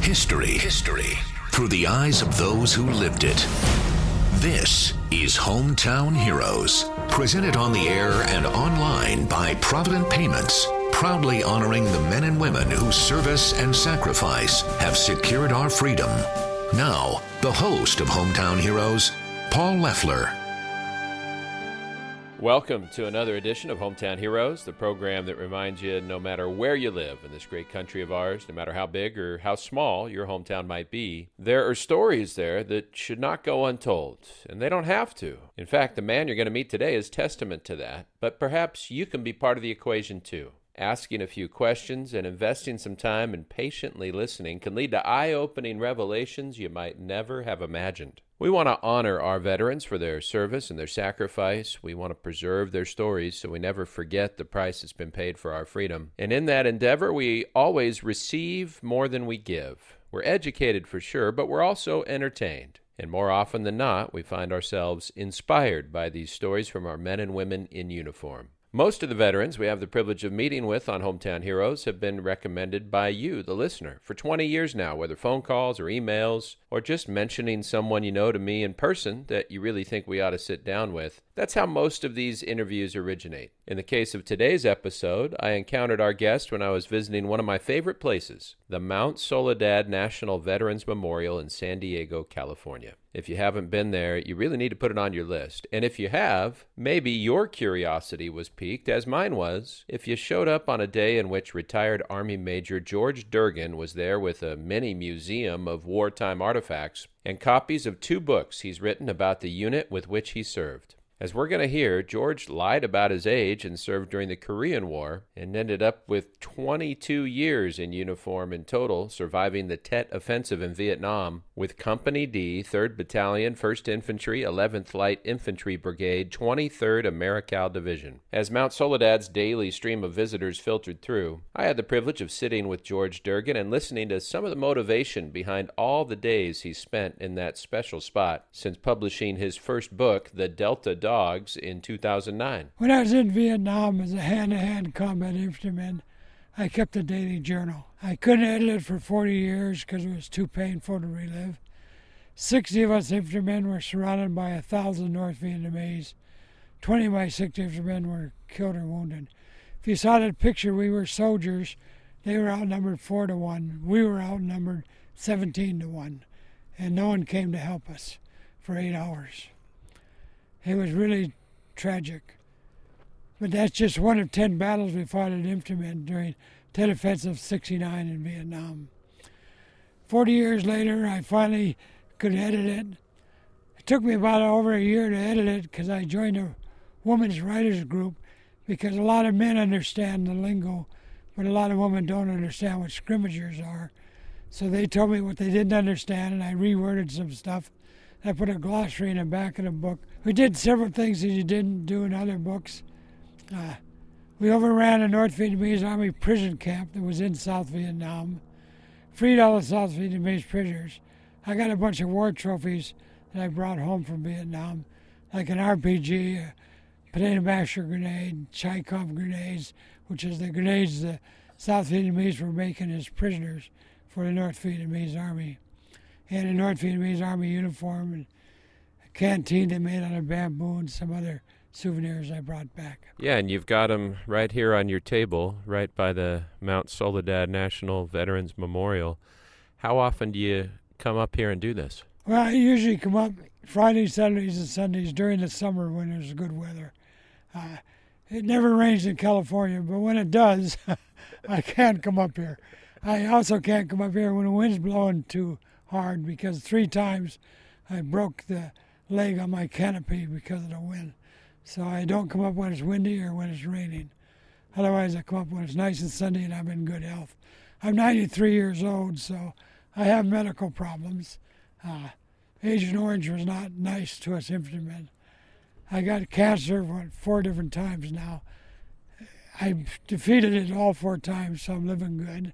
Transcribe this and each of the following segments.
History through the eyes of those who lived it. This is Hometown Heroes, presented on the air and online by Provident Payments, proudly honoring the men and women whose service and sacrifice have secured our freedom. Now, the host of Hometown Heroes, Paul Leffler. Welcome to another edition of Hometown Heroes, the program that reminds you no matter where you live in this great country of ours, no matter how big or how small your hometown might be, there are stories there that should not go untold, and they don't have to. In fact, the man you're going to meet today is testament to that, but perhaps you can be part of the equation too. Asking a few questions and investing some time and patiently listening can lead to eye-opening revelations you might never have imagined. We want to honor our veterans for their service and their sacrifice. We want to preserve their stories so we never forget the price that's been paid for our freedom. And in that endeavor, we always receive more than we give. We're educated for sure, but we're also entertained. And more often than not, we find ourselves inspired by these stories from our men and women in uniform. Most of the veterans we have the privilege of meeting with on Hometown Heroes have been recommended by you, the listener, for 20 years now, whether phone calls or emails, or just mentioning someone you know to me in person that you really think we ought to sit down with. That's how most of these interviews originate. In the case of today's episode, I encountered our guest when I was visiting one of my favorite places, the Mount Soledad National Veterans Memorial in San Diego, California. If you haven't been there, you really need to put it on your list. And if you have, maybe your curiosity was piqued, as mine was, if you showed up on a day in which retired Army Major George Durgan was there with a mini museum of wartime artifacts and copies of 2 books he's written about the unit with which he served. As we're going to hear, George lied about his age and served during the Korean War and ended up with 22 years in uniform in total, surviving the Tet Offensive in Vietnam with Company D, 3rd Battalion, 1st Infantry, 11th Light Infantry Brigade, 23rd Americal Division. As Mount Soledad's daily stream of visitors filtered through, I had the privilege of sitting with George Durgan and listening to some of the motivation behind all the days he spent in that special spot since publishing his first book, The Delta Dogs, in 2009. When I was in Vietnam as a hand-to-hand combat infantryman, I kept a daily journal. I couldn't edit it for 40 years because it was too painful to relive. 60 of us infantrymen were surrounded by 1,000 North Vietnamese. 20 of my 60 infantrymen were killed or wounded. If you saw that picture, we were soldiers. They were outnumbered 4-1. We were outnumbered 17-1. And no one came to help us for 8 hours. It was really tragic. But that's just one of 10 battles we fought as infantrymen during Tet Offensive 69 in Vietnam. 40 years later, I finally could edit it. It took me about over a year to edit it because I joined a women's writers group because a lot of men understand the lingo, but a lot of women don't understand what scrimmagers are. So they told me what they didn't understand, and I reworded some stuff. I put a glossary in the back of the book. We did several things that you didn't do in other books. We overran a North Vietnamese Army prison camp that was in South Vietnam, freed all the South Vietnamese prisoners. I got a bunch of war trophies that I brought home from Vietnam, like an RPG, a potato masher grenade, Chaikov grenades, which is the grenades the South Vietnamese were making as prisoners for the North Vietnamese Army. And a North Vietnamese Army uniform and a canteen they made out of bamboo and some other souvenirs I brought back. Yeah, and you've got them right here on your table, right by the Mount Soledad National Veterans Memorial. How often do you come up here and do this? Well, I usually come up Fridays, Saturdays, and Sundays during the summer when there's good weather. It never rains in California, but when it does, I can't come up here. I also can't come up here when the wind's blowing too hard because 3 times I broke the leg on my canopy because of the wind. So I don't come up when it's windy or when it's raining. Otherwise, I come up when it's nice and sunny and I'm in good health. I'm 93 years old, so I have medical problems. Agent Orange was not nice to us infantrymen. I got cancer 4 different times now. I defeated it all 4 times, so I'm living good.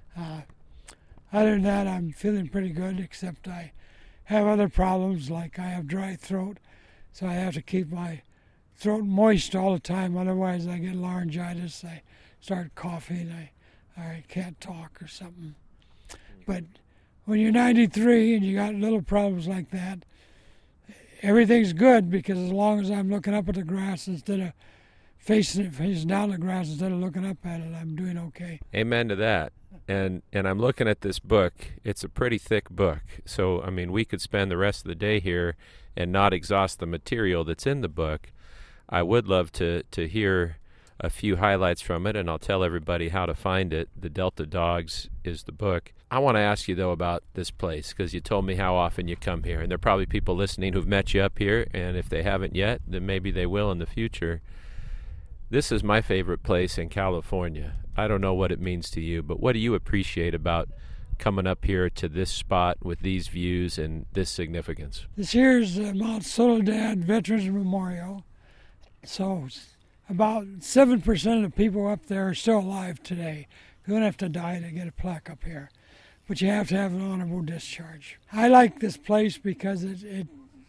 Other than that, I'm feeling pretty good, except I have other problems, like I have dry throat, so I have to keep my throat moist all the time, otherwise I get laryngitis, I start coughing, I can't talk or something. But when you're 93 and you got little problems like that, everything's good, because as long as I'm looking up at the grass instead of facing down the grass instead of looking up at it, I'm doing okay. Amen to that. And I'm looking at this book. It's a pretty thick book. So, I mean, we could spend the rest of the day here and not exhaust the material that's in the book. I would love to hear a few highlights from it, and I'll tell everybody how to find it. The Delta Dogs is the book. I want to ask you, though, about this place, because you told me how often you come here. And there are probably people listening who've met you up here, and if they haven't yet, then maybe they will in the future. This is my favorite place in California. I don't know what it means to you, but what do you appreciate about coming up here to this spot with these views and this significance? This here's Mount Soledad Veterans Memorial. So about 7% of the people up there are still alive today. You don't have to die to get a plaque up here, but you have to have an honorable discharge. I like this place because it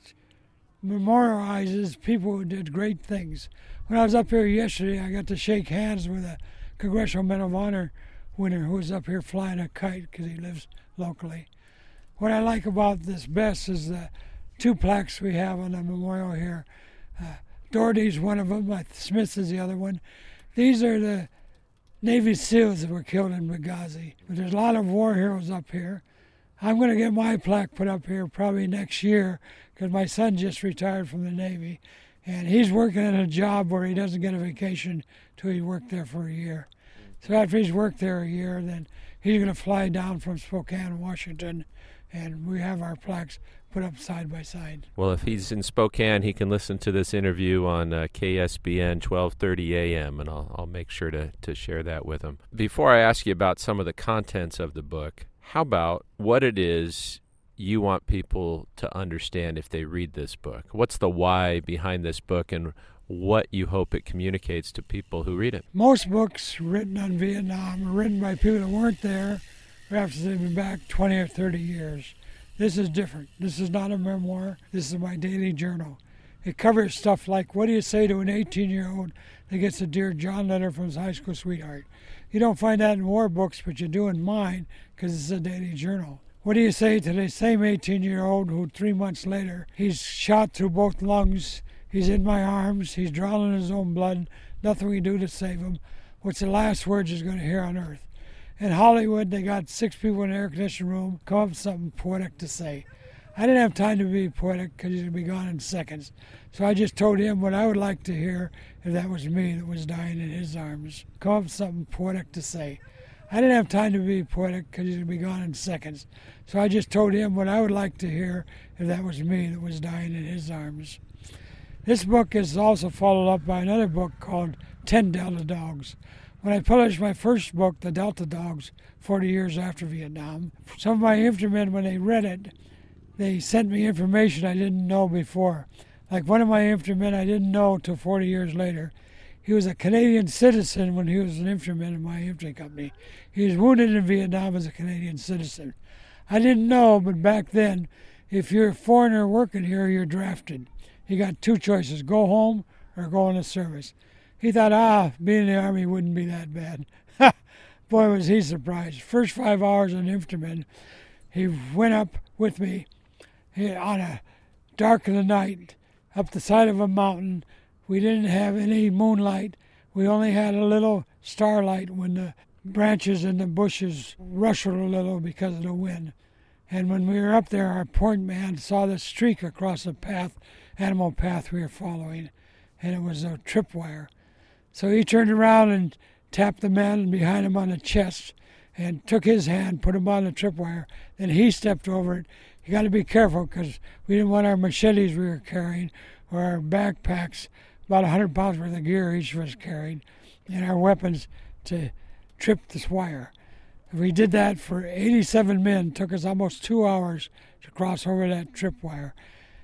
memorializes people who did great things. When I was up here yesterday, I got to shake hands with a Congressional Medal of Honor winner who was up here flying a kite because he lives locally. What I like about this best is the two plaques we have on the memorial here. Doherty's one of them, Smith's is the other one. These are the Navy SEALs that were killed in Benghazi. But there's a lot of war heroes up here. I'm going to get my plaque put up here probably next year because my son just retired from the Navy. And he's working in a job where he doesn't get a vacation till he worked there for a year. So after he's worked there a year, then he's going to fly down from Spokane, Washington, and we have our plaques put up side by side. Well, if he's in Spokane, he can listen to this interview on KSBN 1230 AM, and I'll make sure to share that with him. Before I ask you about some of the contents of the book, how about what it is you want people to understand if they read this book? What's the why behind this book, and what you hope it communicates to people who read it? Most books written on Vietnam are written by people that weren't there or after they've been back 20 or 30 years. This is different. This is not a memoir. This is my daily journal. It covers stuff like, what do you say to an 18-year-old that gets a Dear John letter from his high school sweetheart? You don't find that in war books, but you do in mine because it's a daily journal. What do you say to the same 18-year-old who 3 months later, he's shot through both lungs, he's in my arms, he's drowning in his own blood, nothing we do to save him. What's the last words he's going to hear on earth? In Hollywood, they got 6 people in an air-conditioned room, come up with something poetic to say. I didn't have time to be poetic because he's going to be gone in seconds. So I just told him what I would like to hear if that was me that was dying in his arms. Come up with something poetic to say. I didn't have time to be poetic because he's going to be gone in seconds. So I just told him what I would like to hear if that was me that was dying in his arms. This book is also followed up by another book called 10 Delta Dogs. When I published my first book, The Delta Dogs, 40 years after Vietnam, some of my infantrymen, when they read it, they sent me information I didn't know before. Like one of my infantrymen I didn't know until 40 years later. He was a Canadian citizen when he was an infantryman in my infantry company. He was wounded in Vietnam as a Canadian citizen. I didn't know, but back then, if you're a foreigner working here, you're drafted. You got 2 choices, go home or go in the service. He thought, being in the Army wouldn't be that bad. Boy, was he surprised. First 5 hours an infantryman, he went up with me on a dark of the night, up the side of a mountain. We didn't have any moonlight. We only had a little starlight when the branches and the bushes rustled a little because of the wind. And when we were up there, our point man saw the streak across the path, animal path we were following, and it was a tripwire. So he turned around and tapped the man behind him on the chest and took his hand, put him on the tripwire. Then he stepped over it. You got to be careful because we didn't want our machetes we were carrying or our backpacks, about 100 pounds worth of gear each of us carried, and our weapons to trip this wire. We did that for 87 men. It took us almost 2 hours to cross over that tripwire.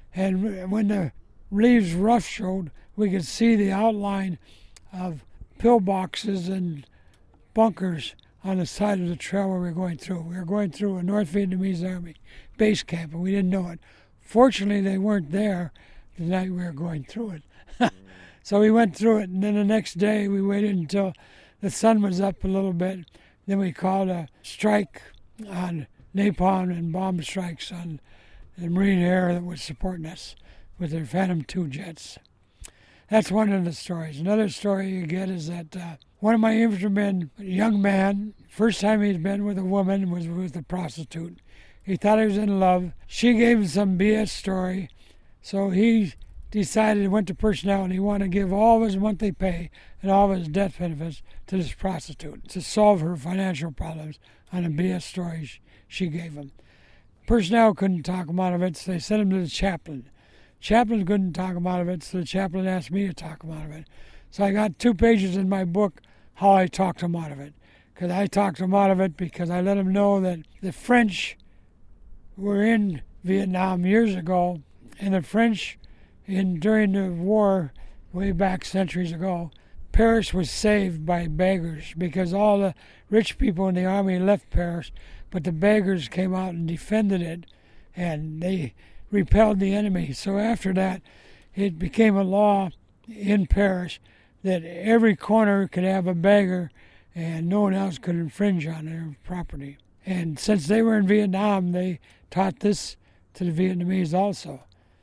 And when the leaves rough showed, we could see the outline of pillboxes and bunkers on the side of the trail where we were going through. We were going through a North Vietnamese Army base camp, and we didn't know it. Fortunately, they weren't there the night we were going through it. So we went through it, and then the next day we waited until the sun was up a little bit. Then we called a strike on napalm and bomb strikes on the Marine Air that was supporting us with their Phantom II jets. That's one of the stories. Another story you get is that one of my infantrymen, a young man, first time he'd been with a woman was with a prostitute. He thought he was in love. She gave him some BS story, so he decided, went to personnel, and he wanted to give all of his monthly pay and all of his death benefits to this prostitute to solve her financial problems on a BS story she gave him. Personnel couldn't talk him out of it, so they sent him to the chaplain. Chaplain couldn't talk him out of it, so the chaplain asked me to talk him out of it. So I got 2 pages in my book how I talked him out of it. Because I talked him out of it because I let him know that the French were in Vietnam years ago, and the French, during the war, way back centuries ago, Paris was saved by beggars because all the rich people in the army left Paris, but the beggars came out and defended it, and they repelled the enemy. So after that, it became a law in Paris that every corner could have a beggar and no one else could infringe on their property. And since they were in Vietnam, they taught this to the Vietnamese also.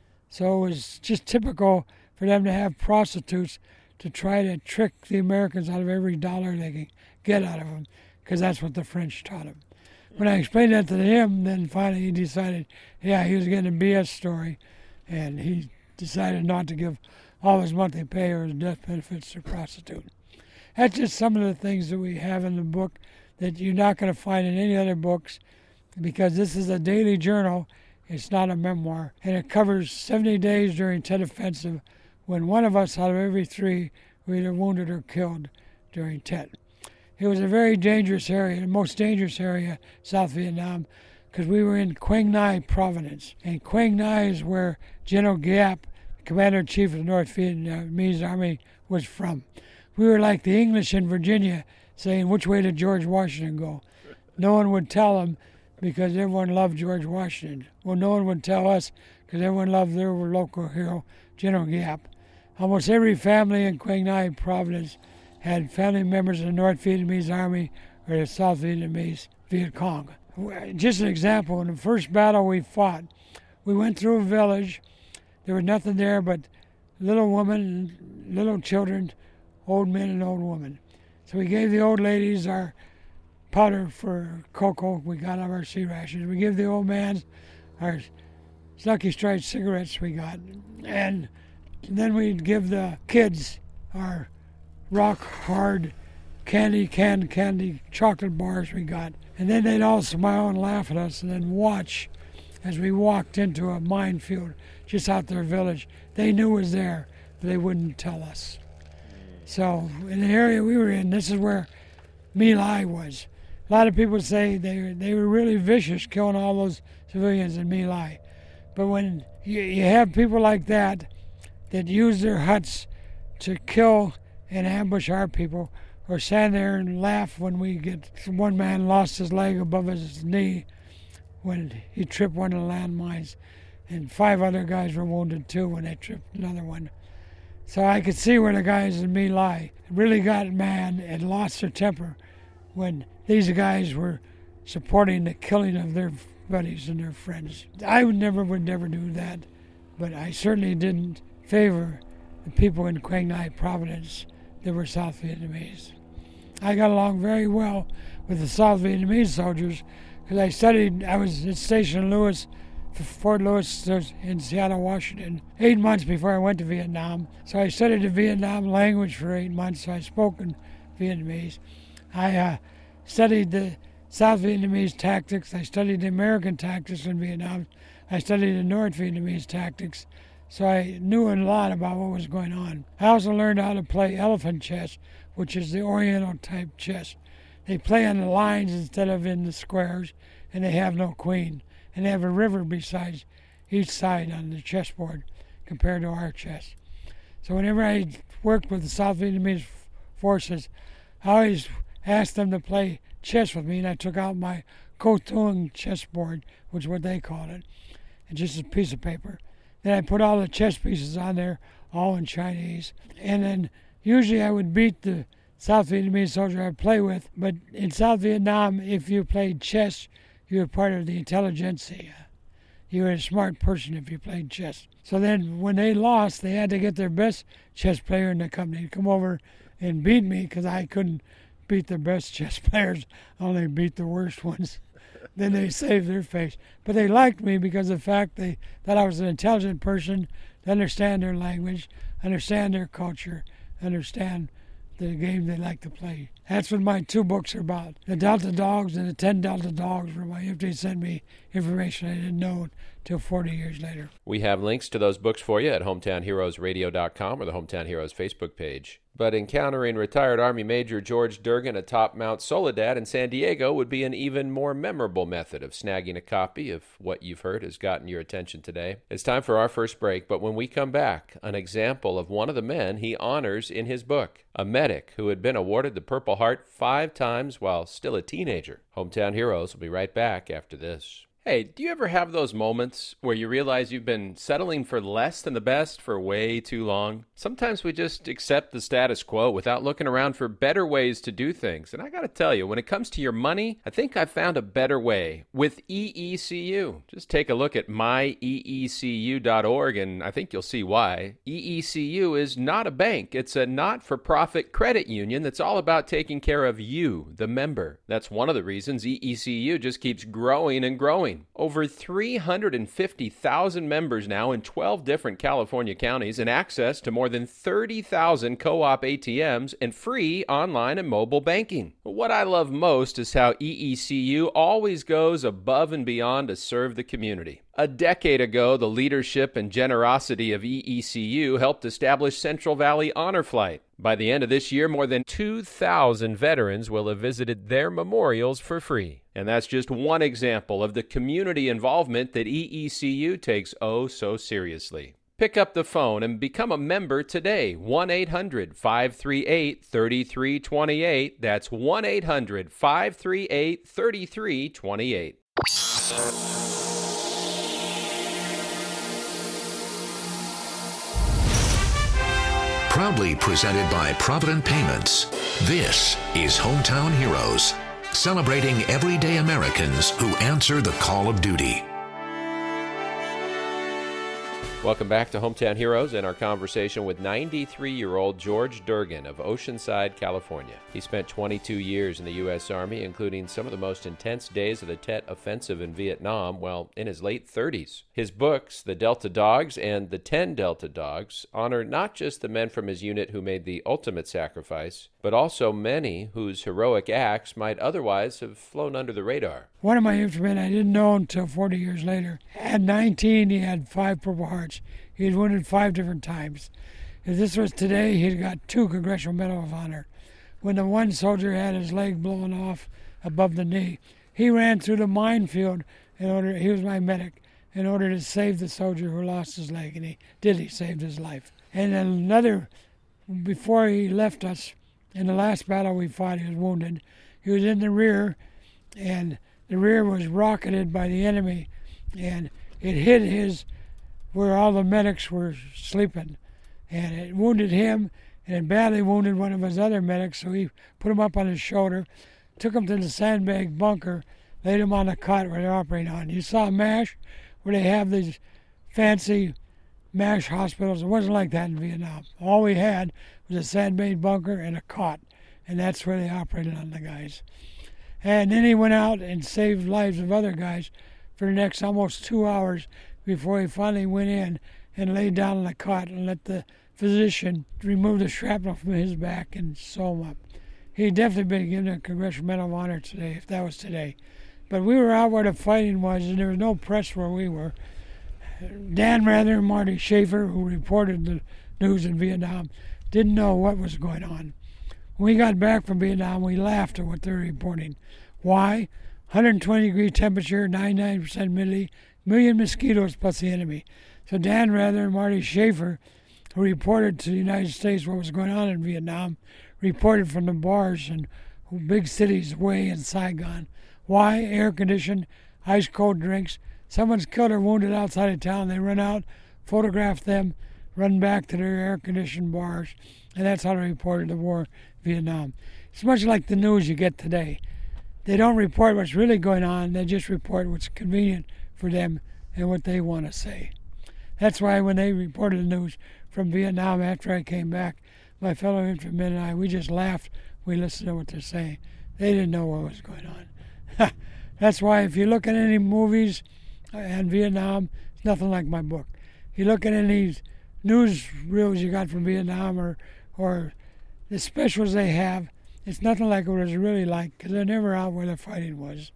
So it was just typical for them to have prostitutes to try to trick the Americans out of every dollar they could get out of them, because that's what the French taught them. When I explained that to him, then finally he decided, yeah, he was getting a BS story, and he decided not to give all his monthly pay or his death benefits to a prostitute. That's just some of the things that we have in the book that you're not going to find in any other books, because this is a daily journal. It's not a memoir, and it covers 70 days during Tet Offensive, when one of us out of every 3 were either wounded or killed during Tet. It was a very dangerous area, the most dangerous area, South Vietnam, because we were in Quang Ngai Province. And Quang Ngai is where General Giap, Commander-in-Chief of the North Vietnamese Army, was from. We were like the English in Virginia, saying, which way did George Washington go? No one would tell them because everyone loved George Washington. Well, no one would tell us because everyone loved their local hero, General Giap. Almost every family in Quang Ngai Province had family members of the North Vietnamese Army or the South Vietnamese Viet Cong. Just an example, in the first battle we fought, we went through a village. There was nothing there but little women, little children, old men and old women. So we gave the old ladies our powder for cocoa we got out of our sea rations. We gave the old man our Lucky Strike cigarettes we got. And then we'd give the kids our rock hard candy chocolate bars we got. And then they'd all smile and laugh at us and then watch as we walked into a minefield just out their village. They knew it was there, but they wouldn't tell us. So in the area we were in, this is where My Lai was. A lot of people say they were really vicious killing all those civilians in My Lai. But when you have people like that use their huts to kill and ambush our people, or stand there and laugh when we get one man lost his leg above his knee when he tripped one of the landmines, and 5 other guys were wounded too when they tripped another one. So I could see where the guys in My Lai really got mad and lost their temper when these guys were supporting the killing of their buddies and their friends. I would never do that, but I certainly didn't favor the people in Quang Ngai Province that were South Vietnamese. I got along very well with the South Vietnamese soldiers because I was at Station Lewis, Fort Lewis in Seattle, Washington, 8 months before I went to Vietnam. So I studied the Vietnam language for 8 months, so I spoke in Vietnamese. I studied the South Vietnamese tactics. I studied the American tactics in Vietnam. I studied the North Vietnamese tactics. So I knew a lot about what was going on. I also learned how to play elephant chess, which is the Oriental type chess. They play on the lines instead of in the squares, and they have no queen. And they have a river besides each side on the chessboard compared to our chess. So whenever I worked with the South Vietnamese forces, I always asked them to play chess with me, and I took out my Co Tung chessboard, which is what they called it, and just a piece of paper. Then I put all the chess pieces on there, all in Chinese. And then usually I would beat the South Vietnamese soldier I'd play with, but in South Vietnam, if you played chess, you were part of the intelligentsia. You were a smart person if you played chess. So then when they lost, they had to get their best chess player in the company to come over and beat me because I couldn't beat the best chess players. I only beat the worst ones. Then they saved their face. But they liked me because of the fact that I was an intelligent person to understand their language, understand their culture, understand the game they like to play. That's what my 2 books are about. The Delta Dogs and the 10 Delta Dogs were my, if they sent me information I didn't know till 40 years later. We have links to those books for you at hometownheroesradio.com or the Hometown Heroes Facebook page. But encountering retired Army Major George Durgan atop Mount Soledad in San Diego would be an even more memorable method of snagging a copy of what you've heard has gotten your attention today. It's time for our first break, but when we come back, an example of one of the men he honors in his book, a medic who had been awarded the Purple Heart 5 times while still a teenager. Hometown Heroes will be right back after this. Hey, do you ever have those moments where you realize you've been settling for less than the best for way too long? Sometimes we just accept the status quo without looking around for better ways to do things. And I got to tell you, when it comes to your money, I think I've found a better way with EECU. Just take a look at myeecu.org and I think you'll see why. EECU is not a bank. It's a not-for-profit credit union that's all about taking care of you, the member. That's one of the reasons EECU just keeps growing and growing. Over 350,000 members now in 12 different California counties and access to more than 30,000 co-op ATMs and free online and mobile banking. What I love most is how EECU always goes above and beyond to serve the community. A decade ago, the leadership and generosity of EECU helped establish Central Valley Honor Flight. By the end of this year, more than 2,000 veterans will have visited their memorials for free. And that's just one example of the community involvement that EECU takes oh so seriously. Pick up the phone and become a member today. 1-800-538-3328. That's 1-800-538-3328. Proudly presented by Provident Payments, this is Hometown Heroes, celebrating everyday Americans who answer the call of duty. Welcome back to Hometown Heroes and our conversation with 93-year-old George Durgan of Oceanside, California. He spent 22 years in the U.S. Army, including some of the most intense days of the Tet Offensive in Vietnam, while in his late 30s. His books, The Delta Dogs and The 10 Delta Dogs, honor not just the men from his unit who made the ultimate sacrifice, but also many whose heroic acts might otherwise have flown under the radar. One of my infantrymen I didn't know until 40 years later. At 19, he had 5 Purple Hearts. He was wounded 5 different times. If this was today, he'd got 2 Congressional Medal of Honor. When the one soldier had his leg blown off above the knee, he ran through the minefield he was my medic, in order to save the soldier who lost his leg, and he saved his life. And another, before he left us, in the last battle we fought, he was wounded. He was in the rear, and the rear was rocketed by the enemy, and it hit where all the medics were sleeping, and it wounded him, and it badly wounded one of his other medics, so he put him up on his shoulder, took him to the sandbag bunker, laid him on the cot where they're operating on. You saw MASH, where they have these fancy MASH hospitals. It wasn't like that in Vietnam. All we had was a sandbag bunker and a cot, and that's where they operated on the guys. And then he went out and saved lives of other guys for the next almost 2 hours before he finally went in and laid down on the cot and let the physician remove the shrapnel from his back and sew him up. He'd definitely been given a Congressional Medal of Honor today, if that was today. But we were out where the fighting was, and there was no press where we were. Dan Rather and Marty Schaefer, who reported the news in Vietnam, didn't know what was going on. When we got back from Vietnam, we laughed at what they were reporting. Why? 120-degree temperature, 99% humidity, million mosquitoes plus the enemy. So Dan Rather and Marty Schaefer, who reported to the United States what was going on in Vietnam, reported from the bars in big cities, Hue and Saigon. Why? Air-conditioned, ice-cold drinks. Someone's killed or wounded outside of town. They run out, photograph them, run back to their air-conditioned bars, and that's how they reported the war in Vietnam. It's much like the news you get today. They don't report what's really going on. They just report what's convenient for them and what they want to say. That's why when they reported the news from Vietnam after I came back, my fellow infantrymen and I, we just laughed. We listened to what they're saying. They didn't know what was going on. That's why if you look at any movies in Vietnam, it's nothing like my book. You look at any news reels you got from Vietnam or the specials they have, it's nothing like what it's really like, because they're never out where the fighting was.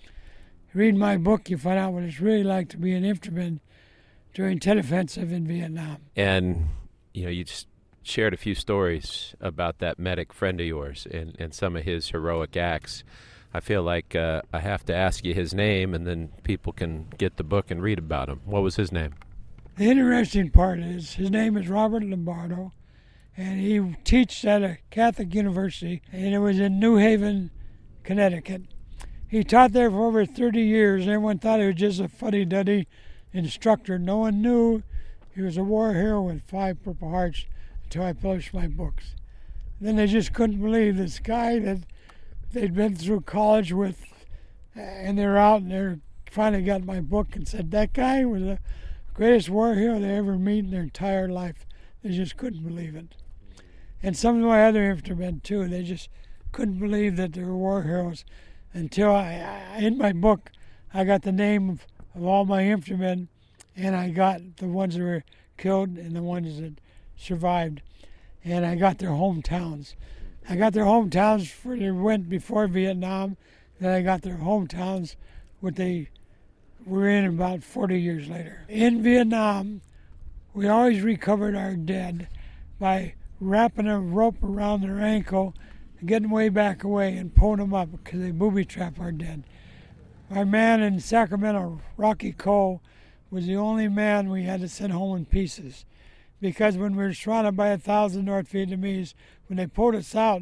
Read my book, you find out what it's really like to be an infantryman during Tet Offensive in Vietnam. And, you just shared a few stories about that medic friend of yours and some of his heroic acts. I feel like I have to ask you his name, and then people can get the book and read about him. What was his name? The interesting part is his name is Robert Lombardo, and he teaches at a Catholic university, and it was in New Haven, Connecticut. He taught there for over 30 years, and everyone thought he was just a fuddy-duddy instructor. No one knew he was a war hero with 5 Purple Hearts until I published my books. Then they just couldn't believe this guy that they'd been through college with, and they're out and they finally got my book and said that guy was the greatest war hero they ever meet in their entire life. They just couldn't believe it. And some of my other infantrymen too, they just couldn't believe that they were war heroes until in my book, I got the name of all my infantrymen, and I got the ones that were killed and the ones that survived, and I got their hometowns. I got their hometowns where they went before Vietnam, then I got their hometowns what they were in about 40 years later. In Vietnam, we always recovered our dead by wrapping a rope around their ankle, getting way back away and pulling them up because they booby-trap our dead. Our man in Sacramento, Rocky Cole, was the only man we had to send home in pieces, because when we were surrounded by 1,000 North Vietnamese, when they pulled us out,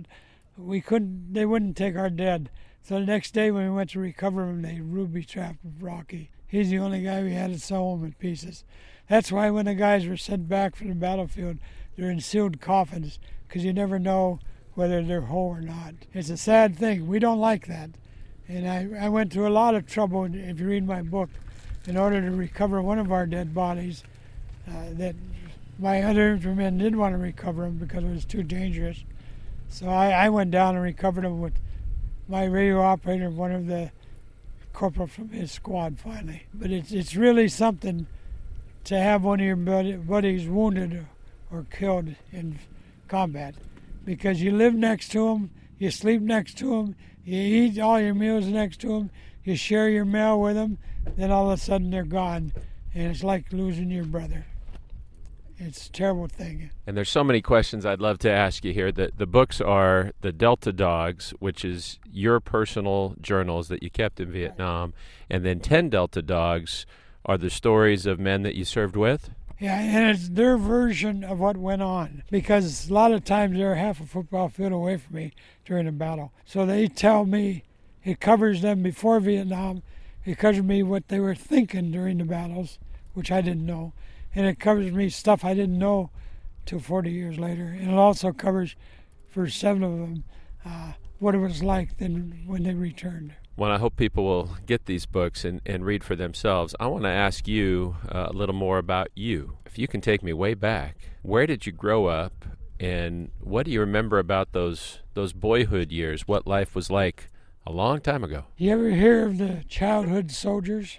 they wouldn't take our dead. So the next day when we went to recover them, they booby-trapped Rocky. He's the only guy we had to sell home in pieces. That's why when the guys were sent back from the battlefield, they're in sealed coffins, because you never know whether they're whole or not. It's a sad thing. We don't like that. And I went through a lot of trouble, if you read my book, in order to recover one of our dead bodies that my other infantrymen didn't want to recover them because it was too dangerous. So I went down and recovered them with my radio operator, one of the corporal from his squad finally. But it's really something to have one of your buddies wounded or killed in combat, because you live next to them, you sleep next to them, you eat all your meals next to them, you share your mail with them, then all of a sudden they're gone, and it's like losing your brother. It's a terrible thing. And there's so many questions I'd love to ask you here. The books are The Delta Dogs, which is your personal journals that you kept in Vietnam, and then 10 Delta Dogs are the stories of men that you served with? Yeah, and it's their version of what went on, because a lot of times they're half a football field away from me during a battle. So they tell me, it covers them before Vietnam, it covers me what they were thinking during the battles, which I didn't know, and it covers me stuff I didn't know till 40 years later. And it also covers, for 7 of them, what it was like then when they returned. Well, I hope people will get these books and read for themselves. I want to ask you a little more about you. If you can take me way back, where did you grow up, and what do you remember about those boyhood years, what life was like a long time ago? You ever hear of the childhood soldiers?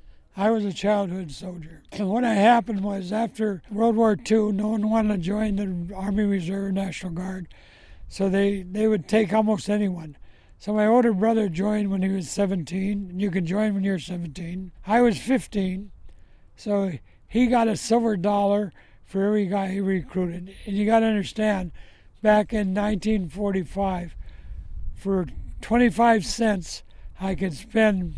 I was a childhood soldier. And what happened was, after World War II, no one wanted to join the Army Reserve National Guard, so they would take almost anyone. So my older brother joined when he was 17, and you can join when you're 17. I was 15, so he got a silver dollar for every guy he recruited. And you got to understand, back in 1945, for 25 cents, I could spend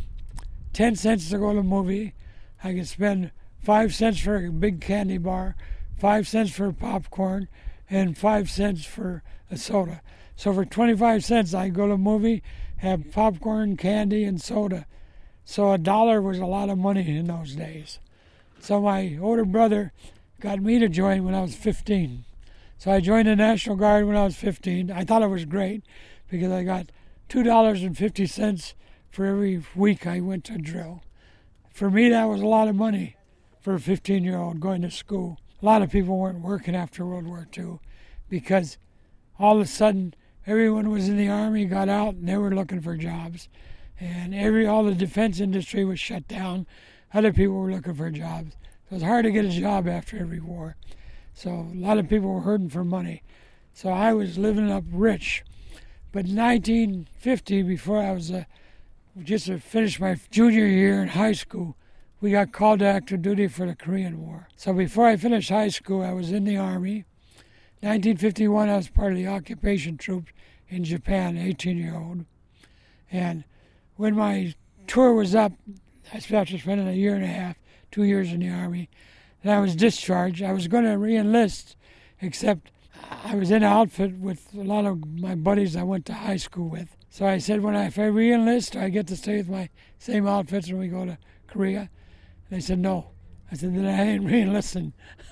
10 cents to go to a movie. I could spend 5 cents for a big candy bar, 5 cents for popcorn, and 5 cents for a soda. So for 25 cents, I'd go to a movie, have popcorn, candy, and soda. So $1 was a lot of money in those days. So my older brother got me to join when I was 15. So I joined the National Guard when I was 15. I thought it was great because I got $2.50 for every week I went to drill. For me, that was a lot of money for a 15-year-old going to school. A lot of people weren't working after World War II because all of a sudden everyone was in the Army, got out, and they were looking for jobs. And all the defense industry was shut down. Other people were looking for jobs. So it was hard to get a job after every war. So a lot of people were hurting for money. So I was living up rich. But in 1950, before I was just to finish my junior year in high school, we got called to active duty for the Korean War. So before I finished high school, I was in the Army. 1951, I was part of the occupation troops in Japan, 18-year-old. And when my tour was up, after spending a year and a half, 2 years in the Army, and I was discharged. I was going to re-enlist, except I was in an outfit with a lot of my buddies I went to high school with. So I said, if I re-enlist, I get to stay with my same outfits when we go to Korea. And they said, no. I said, then I ain't re-enlisting.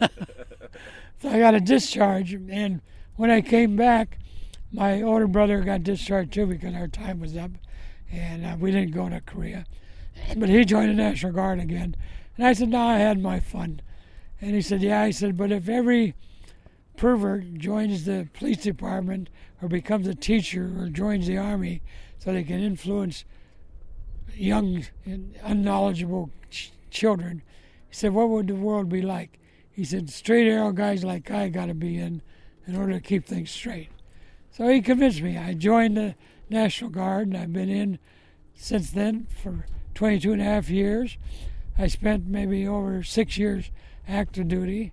So I got a discharge, and when I came back, my older brother got discharged too because our time was up, and we didn't go to Korea. But he joined the National Guard again. And I said, no, I had my fun. And he said, yeah. I said, but if every pervert joins the police department or becomes a teacher or joins the Army so they can influence young and unknowledgeable children, he said, what would the world be like? He said, straight arrow guys like I got to be in order to keep things straight. So he convinced me. I joined the National Guard, and I've been in since then for 22 and a half years. I spent maybe over 6 years active duty.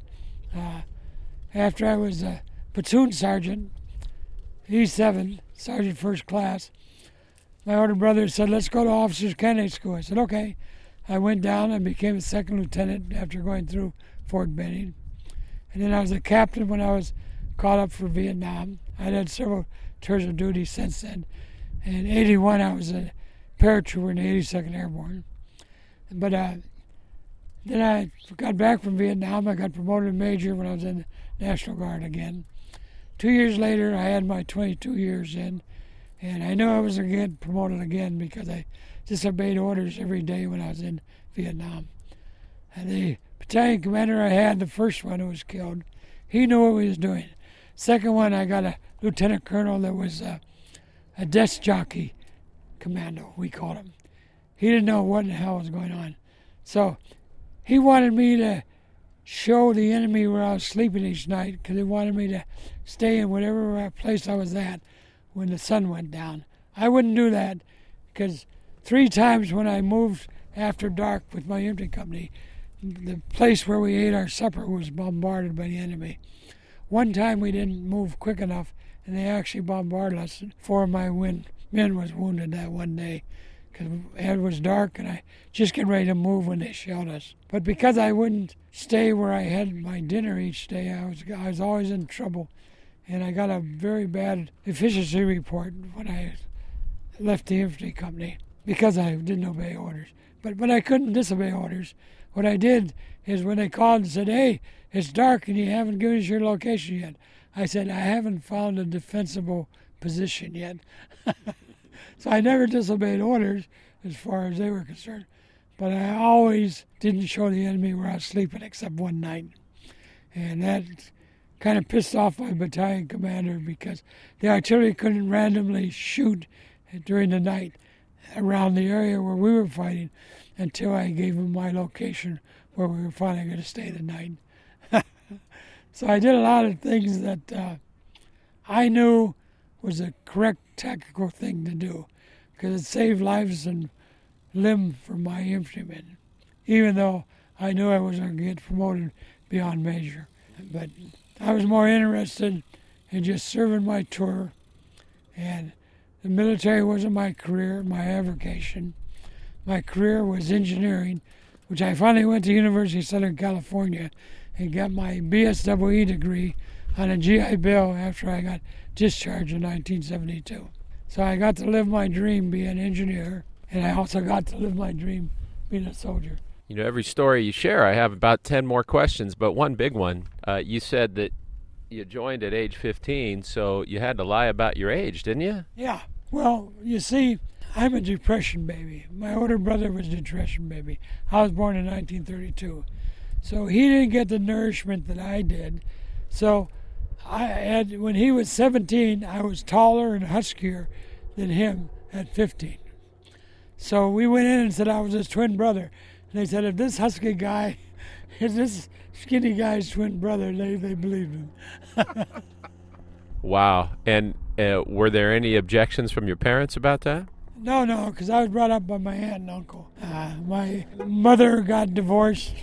After I was a platoon sergeant, E7, sergeant first class, my older brother said, let's go to officers candidate school. I said, okay. I went down and became a second lieutenant after going through Fort Benning. And then I was a captain when I was called up for Vietnam. I'd had several tours of duty since then. In 81, I was a paratrooper in the 82nd Airborne. But then I got back from Vietnam. I got promoted to major when I was in the National Guard again. 2 years later, I had my 22 years in, and I knew I was going to get promoted again because I disobeyed orders every day when I was in Vietnam. And the battalion commander I had, the first one who was killed, he knew what he was doing. Second one, I got a lieutenant colonel that was a desk jockey commando, we called him. He didn't know what the hell was going on. So he wanted me to show the enemy where I was sleeping each night because he wanted me to stay in whatever place I was at when the sun went down. I wouldn't do that because 3 times when I moved after dark with my infantry company, the place where we ate our supper was bombarded by the enemy. One time we didn't move quick enough, and they actually bombarded us, and 4 of my men was wounded that one day because it was dark, and I just get ready to move when they shelled us. But because I wouldn't stay where I had my dinner each day, I was always in trouble, and I got a very bad efficiency report when I left the infantry company because I didn't obey orders. But I couldn't disobey orders. What I did is when they called and said, hey, it's dark and you haven't given us your location yet, I said, I haven't found a defensible position yet. So I never disobeyed orders as far as they were concerned. But I always didn't show the enemy where I was sleeping except one night. And that kind of pissed off my battalion commander because the artillery couldn't randomly shoot during the night around the area where we were fighting until I gave him my location where we were finally going to stay the night. So I did a lot of things that I knew was the correct tactical thing to do because it saved lives and limb for my infantrymen, even though I knew I was going to get promoted beyond major. But I was more interested in just serving my tour, and the military wasn't my career, my avocation. My career was engineering, which I finally went to University of Southern California and got my BSEE degree on a GI Bill after I got discharged in 1972. So I got to live my dream being an engineer, and I also got to live my dream being a soldier. You know, every story you share, I have about 10 more questions, but one big one. You said that you joined at age 15, so you had to lie about your age, didn't you? Yeah. Well, you see, I'm a Depression baby. My older brother was a Depression baby. I was born in 1932. So he didn't get the nourishment that I did. So when he was 17, I was taller and huskier than him at 15. So we went in and said I was his twin brother. And they said, if this husky guy is this skinny guy's twin brother, they believed him. Wow. And were there any objections from your parents about that? No, because I was brought up by my aunt and uncle. My mother got divorced,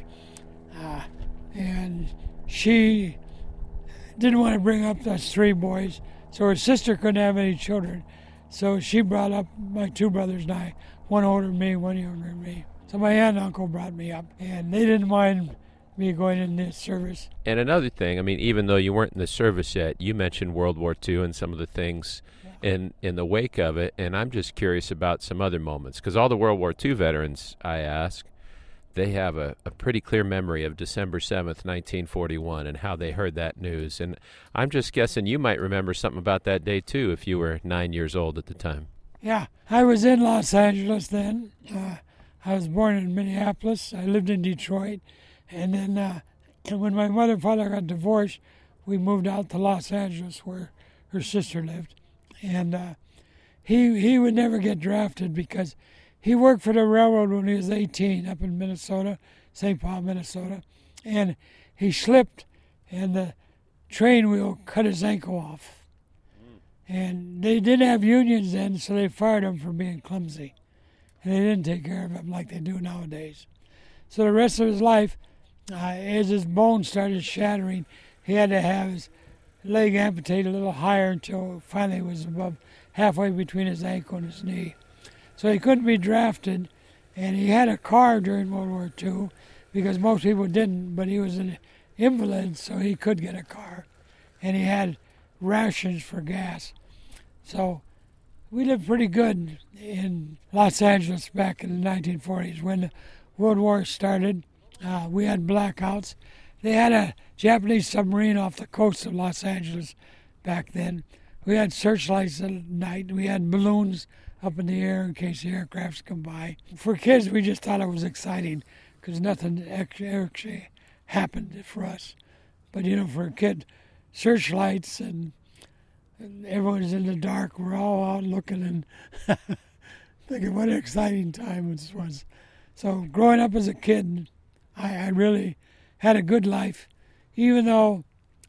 and she didn't want to bring up us three boys, so her sister couldn't have any children. So she brought up my two brothers and I, one older than me, one younger than me. So my aunt and uncle brought me up, and they didn't mind me going in the service. And another thing, I mean, even though you weren't in the service yet, you mentioned World War II and some of the things in the wake of it, and I'm just curious about some other moments, because all the World War II veterans I ask, they have a pretty clear memory of December 7th, 1941, and how they heard that news. And I'm just guessing you might remember something about that day, too, if you were 9 years old at the time. Yeah, I was in Los Angeles then. I was born in Minneapolis. I lived in Detroit. And then when my mother and father got divorced, we moved out to Los Angeles where her sister lived. And he would never get drafted because he worked for the railroad when he was 18 up in Minnesota, St. Paul, Minnesota. And he slipped and the train wheel cut his ankle off. And they didn't have unions then, so they fired him for being clumsy. And they didn't take care of him like they do nowadays. So the rest of his life, as his bones started shattering, he had to have his leg amputated a little higher until finally it was above halfway between his ankle and his knee. So he couldn't be drafted, and he had a car during World War II because most people didn't, but he was an invalid, so he could get a car. And he had rations for gas. So we lived pretty good in Los Angeles back in the 1940s. When the World War started, we had blackouts. They had a Japanese submarine off the coast of Los Angeles back then. We had searchlights at night. We had balloons up in the air in case the aircrafts come by. For kids, we just thought it was exciting because nothing actually happened for us. But, for a kid, searchlights and everyone's in the dark. We're all out looking and thinking what an exciting time this was. So growing up as a kid, I really had a good life, even though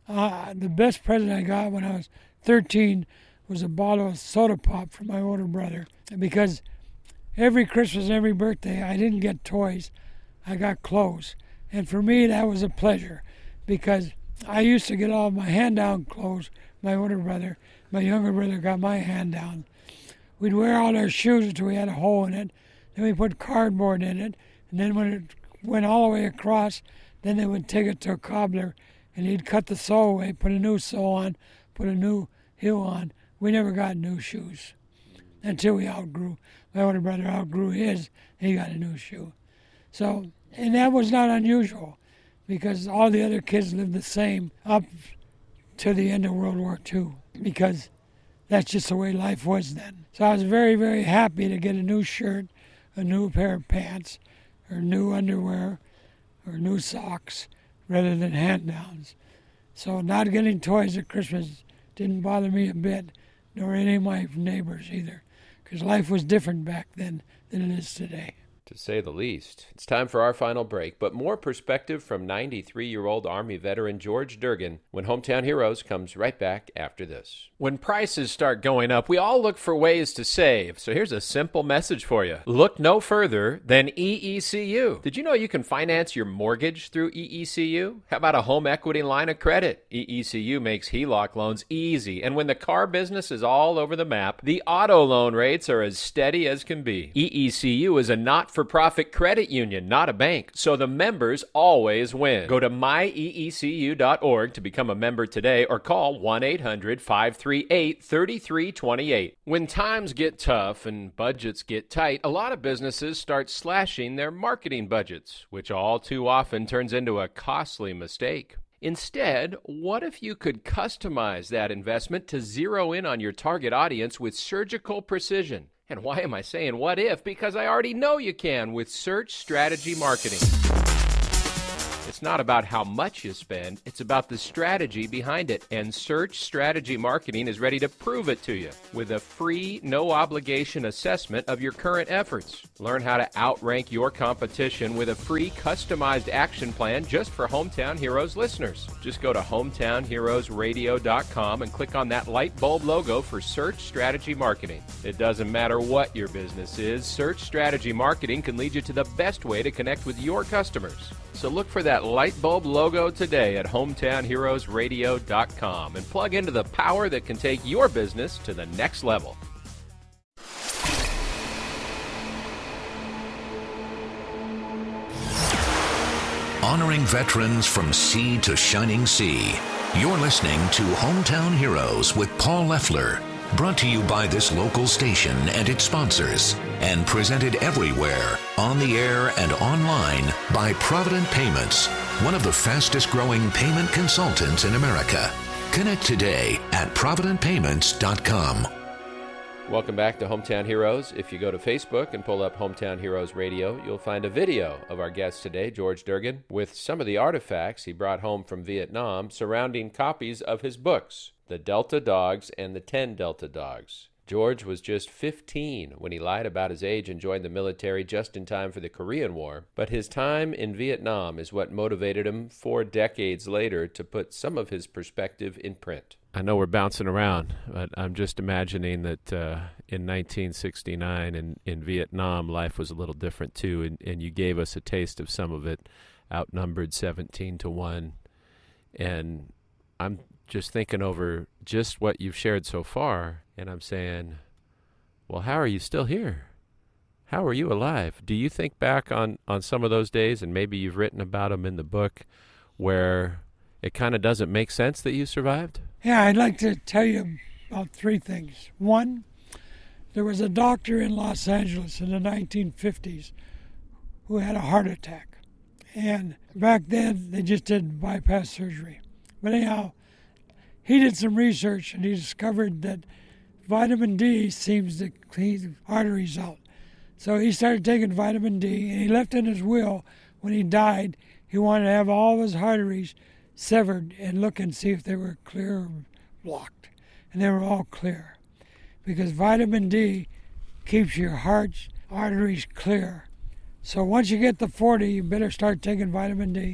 the best present I got when I was 13 was a bottle of soda pop from my older brother. Because every Christmas and every birthday, I didn't get toys, I got clothes. And for me, that was a pleasure because I used to get all my hand-down clothes, my older brother. My younger brother got my hand-down. We'd wear all our shoes until we had a hole in it. Then we put cardboard in it. And then when it went all the way across, then they would take it to a cobbler, and he'd cut the sole away, put a new sole on, put a new heel on. We never got new shoes until we outgrew. My older brother outgrew his, and he got a new shoe. So, and that was not unusual because all the other kids lived the same up to the end of World War II because that's just the way life was then. So I was very, very happy to get a new shirt, a new pair of pants, or new underwear, or new socks, rather than hand-downs. So not getting toys at Christmas didn't bother me a bit, nor any of my neighbors either, because life was different back then than it is today. To say the least. It's time for our final break, but more perspective from 93-year-old Army veteran George Durgan when Hometown Heroes comes right back after this. When prices start going up, we all look for ways to save. So here's a simple message for you. Look no further than EECU. Did you know you can finance your mortgage through EECU? How about a home equity line of credit? EECU makes HELOC loans easy, and when the car business is all over the map, the auto loan rates are as steady as can be. EECU is a not-for-profit credit union, not a bank, so the members always win. Go to myeecu.org to become a member today or call 1-800-538-3328. When times get tough and budgets get tight, a lot of businesses start slashing their marketing budgets, which all too often turns into a costly mistake. Instead, what if you could customize that investment to zero in on your target audience with surgical precision? And why am I saying what if? Because I already know you can with Search Strategy Marketing. It's not about how much you spend, it's about the strategy behind it. And Search Strategy Marketing is ready to prove it to you with a free, no-obligation assessment of your current efforts. Learn how to outrank your competition with a free, customized action plan just for Hometown Heroes listeners. Just go to hometownheroesradio.com and click on that light bulb logo for Search Strategy Marketing. It doesn't matter what your business is, Search Strategy Marketing can lead you to the best way to connect with your customers. So look for that light bulb logo today at hometownheroesradio.com and plug into the power that can take your business to the next level. Honoring veterans from sea to shining sea. You're listening to Hometown Heroes with Paul Leffler. Brought to you by this local station and its sponsors, and presented everywhere, on the air and online, by Provident Payments, one of the fastest-growing payment consultants in America. Connect today at providentpayments.com. Welcome back to Hometown Heroes. If you go to Facebook and pull up Hometown Heroes Radio, you'll find a video of our guest today, George Durgan, with some of the artifacts he brought home from Vietnam surrounding copies of his books, The Delta Dogs and the 10 Delta Dogs. George was just 15 when he lied about his age and joined the military just in time for the Korean War, but his time in Vietnam is what motivated him 4 decades later to put some of his perspective in print. I know we're bouncing around, but I'm just imagining that in 1969 in Vietnam, life was a little different too, and you gave us a taste of some of it, outnumbered 17-1, and I'm just thinking over just what you've shared so far, and I'm saying, well, how are you still here? How are you alive? Do you think back on some of those days, and maybe you've written about them in the book, where it kind of doesn't make sense that you survived? Yeah, I'd like to tell you about 3 things. One, there was a doctor in Los Angeles in the 1950s who had a heart attack. And back then, they just did bypass surgery. But anyhow, he did some research and he discovered that vitamin D seems to clean arteries out. So he started taking vitamin D, and he left in his will, when he died, he wanted to have all of his arteries severed and look and see if they were clear or blocked. And they were all clear. Because vitamin D keeps your heart's arteries clear. So once you get to 40, you better start taking vitamin D,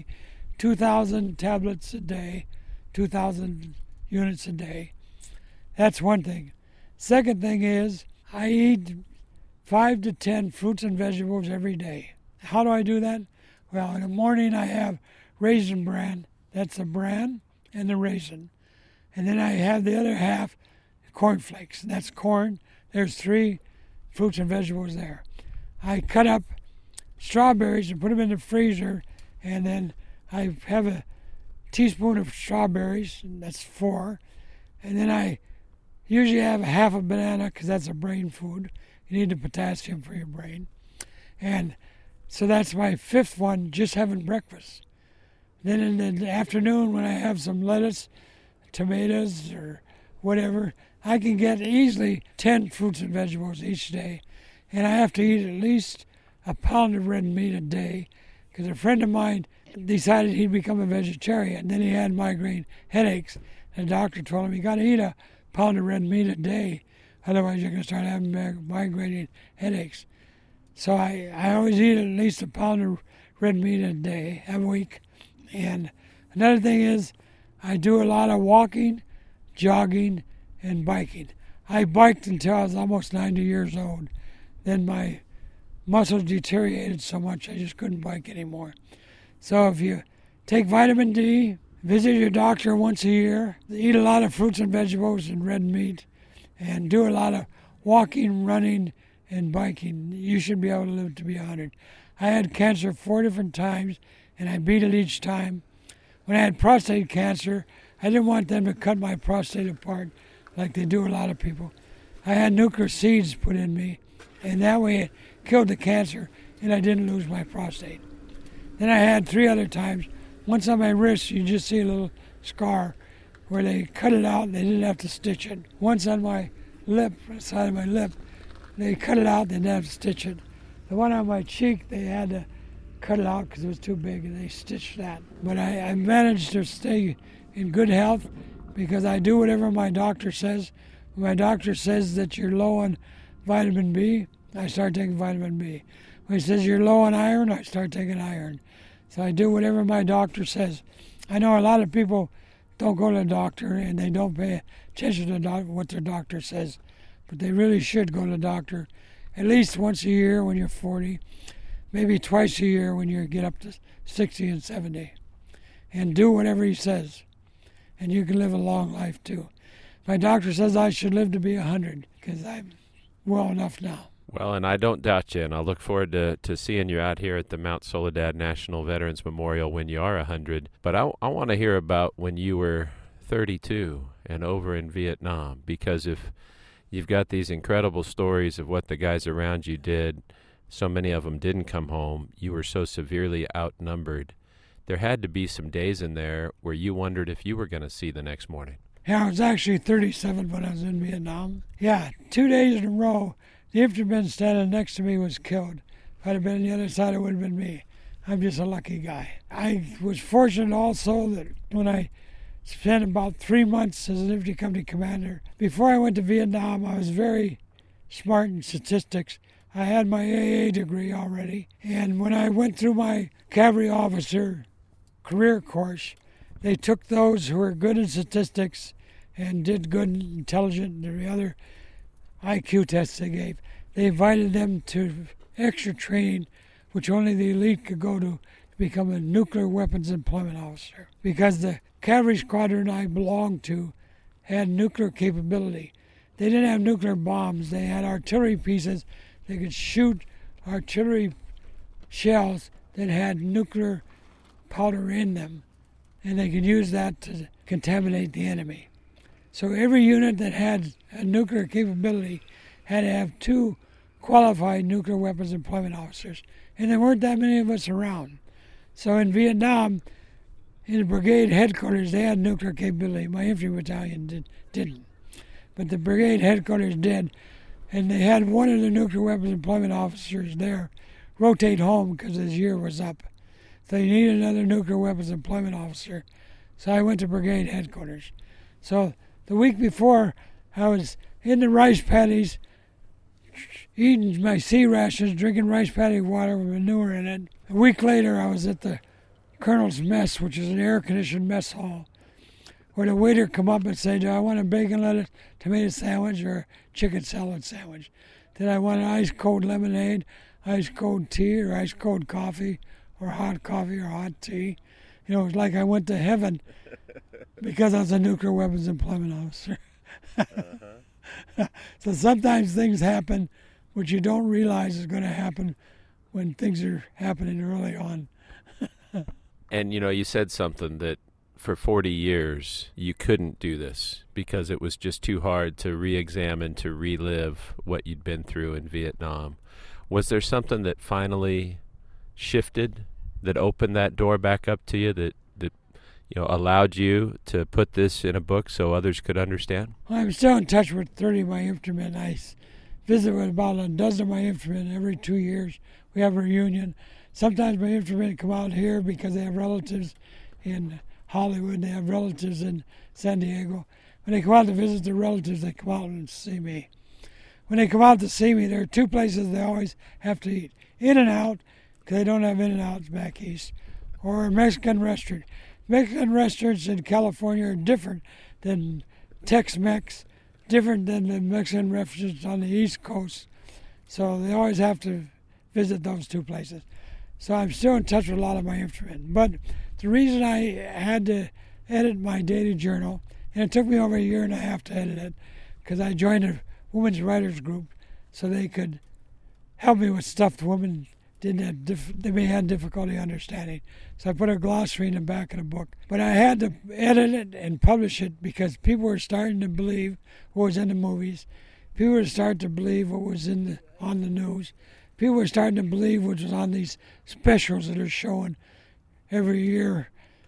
2,000 tablets a day, 2,000 units a day. That's one thing. Second thing is, I eat 5 to 10 fruits and vegetables every day. How do I do that? Well, in the morning I have Raisin Bran. That's the bran and the raisin. And then I have the other half cornflakes. That's corn. There's 3 fruits and vegetables there. I cut up strawberries and put them in the freezer, and then I have a teaspoon of strawberries, and that's 4. And then I usually have half a banana, because that's a brain food. You need the potassium for your brain. And so that's my 5th one, just having breakfast. Then in the afternoon, when I have some lettuce, tomatoes, or whatever, I can get easily 10 fruits and vegetables each day. And I have to eat at least a pound of red meat a day, because a friend of mine decided he'd become a vegetarian. Then he had migraine headaches. And the doctor told him, you got to eat a pound of red meat a day, otherwise you're going to start having migraine headaches. So I always eat at least a pound of red meat a day, a week. And another thing is, I do a lot of walking, jogging, and biking. I biked until I was almost 90 years old. Then my muscles deteriorated so much I just couldn't bike anymore. So if you take vitamin D, visit your doctor once a year, eat a lot of fruits and vegetables and red meat, and do a lot of walking, running, and biking, you should be able to live to be 100. I had cancer 4 different times, and I beat it each time. When I had prostate cancer, I didn't want them to cut my prostate apart like they do a lot of people. I had nuclear seeds put in me, and that way it killed the cancer, and I didn't lose my prostate. Then I had 3 other times Once on my wrist, you just see a little scar where they cut it out and they didn't have to stitch it. Once on my lip, the side of my lip, they cut it out, they didn't have to stitch it. The one on my cheek, they had to cut it out because it was too big, and they stitched that. But I managed to stay in good health because I do whatever my doctor says. When my doctor says that you're low on vitamin B, I start taking vitamin B. When he says you're low on iron, I start taking iron. So I do whatever my doctor says. I know a lot of people don't go to the doctor and they don't pay attention to what their doctor says, but they really should go to the doctor at least once a year when you're 40, maybe twice a year when you get up to 60 and 70, and do whatever he says, and you can live a long life too. My doctor says I should live to be 100 because I'm well enough now. Well, and I don't doubt you, and I look forward to seeing you out here at the Mount Soledad National Veterans Memorial when you are 100. But I want to hear about when you were 32 and over in Vietnam, because if you've got these incredible stories of what the guys around you did, so many of them didn't come home, you were so severely outnumbered, there had to be some days in there where you wondered if you were going to see the next morning. Yeah, I was actually 37 when I was in Vietnam. Yeah, 2 days in a row, the infantryman standing next to me was killed. If I'd have been on the other side, it would have been me. I'm just a lucky guy. I was fortunate also that when I spent about 3 months as an infantry company commander, before I went to Vietnam, I was very smart in statistics. I had my AA degree already, and when I went through my cavalry officer career course, they took those who were good in statistics and did good and intelligent and the other IQ tests they gave. They invited them to extra training, which only the elite could go to become a nuclear weapons employment officer. Because the cavalry squadron I belonged to had nuclear capability. They didn't have nuclear bombs. They had artillery pieces. They could shoot artillery shells that had nuclear powder in them, and they could use that to contaminate the enemy. So every unit that had a nuclear capability had to have 2 qualified nuclear weapons employment officers, and there weren't that many of us around. So in Vietnam, in the brigade headquarters, they had nuclear capability. My infantry battalion didn't. But the brigade headquarters did, and they had one of the nuclear weapons employment officers there rotate home because his year was up. So they needed another nuclear weapons employment officer. So I went to brigade headquarters. So the week before, I was in the rice paddies, eating my sea rations, drinking rice paddy water with manure in it. A week later, I was at the Colonel's Mess, which is an air-conditioned mess hall, where the waiter come up and say, do I want a bacon, lettuce, tomato sandwich or a chicken salad sandwich? Did I want an ice-cold lemonade, ice-cold tea, or ice-cold coffee, or hot tea? You know, it was like I went to heaven because I was a nuclear weapons employment officer. So sometimes things happen which you don't realize is going to happen when things are happening early on. And, you know, you said something that for 40 years you couldn't do this because it was just too hard to re-examine, to relive what you'd been through in Vietnam. Was there something that finally shifted, that opened that door back up to you, that you know, allowed you to put this in a book so others could understand? Well, I'm still in touch with 30 of my infantrymen. I visit with about a dozen of my infantrymen every 2 years. We have a reunion. Sometimes my infantrymen come out here because they have relatives in Hollywood. They have relatives in San Diego. When they come out to visit their relatives, they come out and see me. When they come out to see me, there are 2 places they always have to eat. In-N-Out, because they don't have In-N-Outs back east, or a Mexican restaurant. Mexican restaurants in California are different than Tex-Mex, different than the Mexican restaurants on the East Coast. So they always have to visit those 2 places. So I'm still in touch with a lot of my infantrymen. But the reason I had to edit my daily journal, and it took me over a year and a half to edit it, because I joined a women's writers group so they could help me with stuff the women they may have difficulty understanding. So I put a glossary in the back of the book. But I had to edit it and publish it because people were starting to believe what was in the movies. People were starting to believe what was on the news. People were starting to believe what was on these specials that are showing every year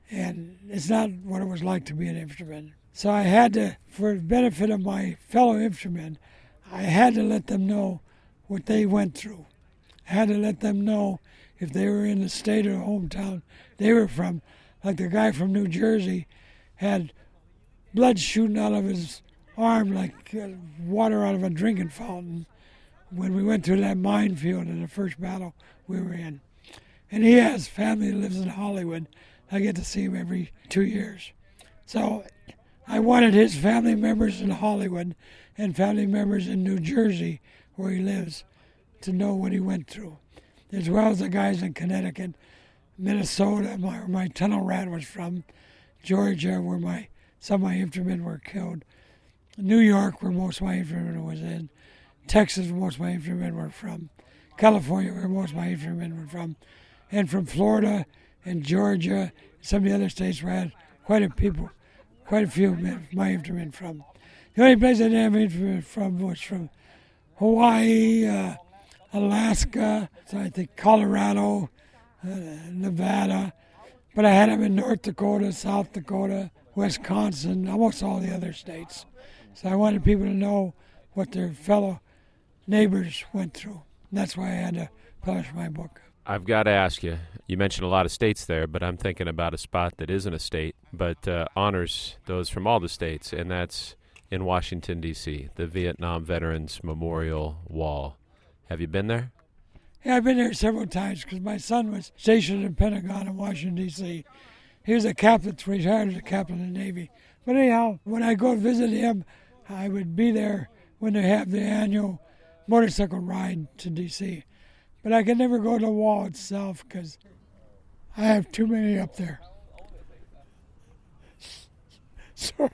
And it's not what it was like to be an infantryman. So I had to, for the benefit of my fellow infantrymen, I had to let them know what they went through. I had to let them know if they were in the state or hometown they were from. Like the guy from New Jersey had blood shooting out of his arm like water out of a drinking fountain when we went through that minefield in the first battle we were in. And he has family that lives in Hollywood. I get to see him every 2 years. So I wanted his family members in Hollywood and family members in New Jersey, where he lives, to know what he went through, as well as the guys in Connecticut, Minnesota, where my tunnel rat was from, Georgia, where some of my infantrymen were killed, New York, where most of my infantrymen was in, Texas, where most of my infantrymen were from, California, where most of my infantrymen were from, and from Florida and Georgia, some of the other states where I had quite a few of my infantrymen from. The only place I didn't have infantrymen from was from Hawaii, Alaska, so I think Colorado, Nevada, but I had them in North Dakota, South Dakota, Wisconsin, almost all the other states. So I wanted people to know what their fellow neighbors went through. And that's why I had to publish my book. I've got to ask you, you mentioned a lot of states there, but I'm thinking about a spot that isn't a state, but honors those from all the states, and that's in Washington, D.C., the Vietnam Veterans Memorial Wall. Have you been there? Yeah, I've been there several times because my son was stationed in Pentagon in Washington, D.C. He was a captain, retired as a captain in the Navy. But anyhow, when I go visit him, I would be there when they have the annual motorcycle ride to D.C. But I can never go to the wall itself because I have too many up there. Sorry.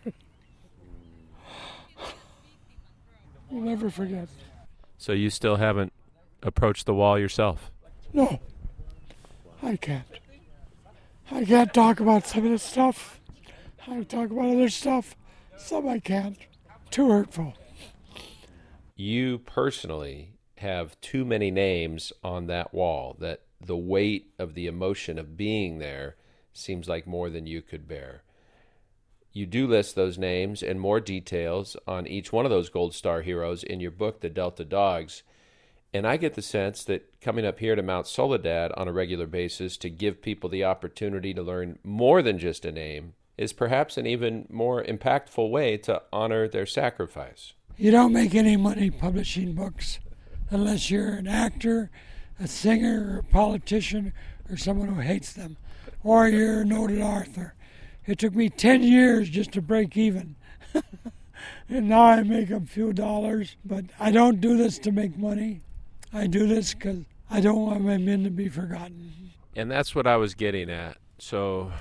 You'll never forget. So you still haven't approached the wall yourself? No, I can't. I can't talk about some of this stuff. I talk about other stuff. Some I can't. Too hurtful. You personally have too many names on that wall that the weight of the emotion of being there seems like more than you could bear. You do list those names and more details on each one of those Gold Star heroes in your book, The Delta Dogs. And I get the sense that coming up here to Mount Soledad on a regular basis to give people the opportunity to learn more than just a name is perhaps an even more impactful way to honor their sacrifice. You don't make any money publishing books unless you're an actor, a singer, or a politician, or someone who hates them, or you're a noted author. It took me 10 years just to break even. And now I make a few dollars, but I don't do this to make money. I do this because I don't want my men to be forgotten. And that's what I was getting at. So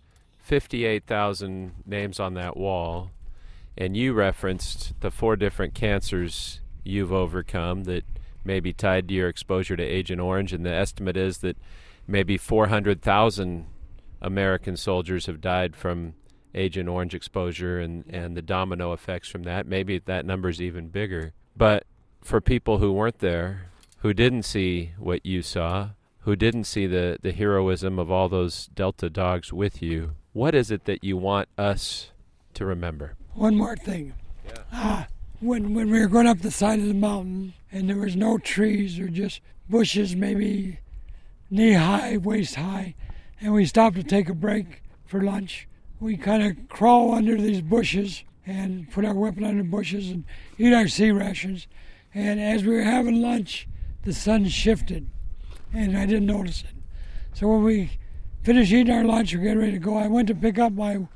58,000 names on that wall, and you referenced the 4 different cancers you've overcome that may be tied to your exposure to Agent Orange, and the estimate is that maybe 400,000 American soldiers have died from Agent Orange exposure and the domino effects from that. Maybe that number's even bigger. But for people who weren't there, who didn't see what you saw, who didn't see the heroism of all those Delta dogs with you, what is it that you want us to remember? One more thing. Yeah. When we were going up the side of the mountain and there was no trees or just bushes maybe knee-high, waist-high, and we stopped to take a break for lunch, we kind of crawl under these bushes and put our weapon under bushes and eat our sea rations. And as we were having lunch, the sun shifted, and I didn't notice it. So when we finished eating our lunch, we were getting ready to go, I went to pick up my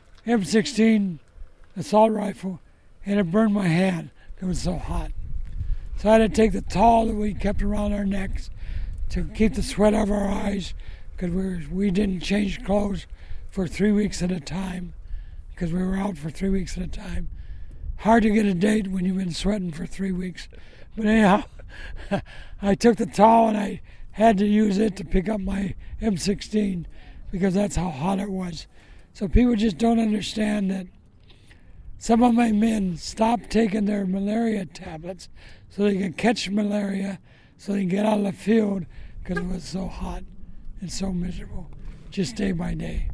M16 assault rifle, and it burned my hand. It was so hot. So I had to take the towel that we kept around our necks to keep the sweat out of our eyes, because we didn't change clothes for 3 weeks at a time, because we were out for 3 weeks at a time. Hard to get a date when you've been sweating for 3 weeks. But anyhow, I took the towel and I had to use it to pick up my M16 because that's how hot it was. So people just don't understand that some of my men stopped taking their malaria tablets so they could catch malaria, so they can get out of the field because it was so hot and so miserable, just day by day.